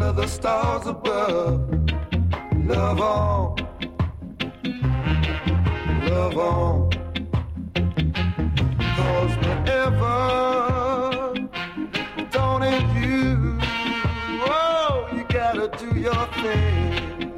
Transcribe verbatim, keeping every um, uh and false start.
under the stars above. Love on, love on. Cause whenever don't it you, oh, you gotta do your thing.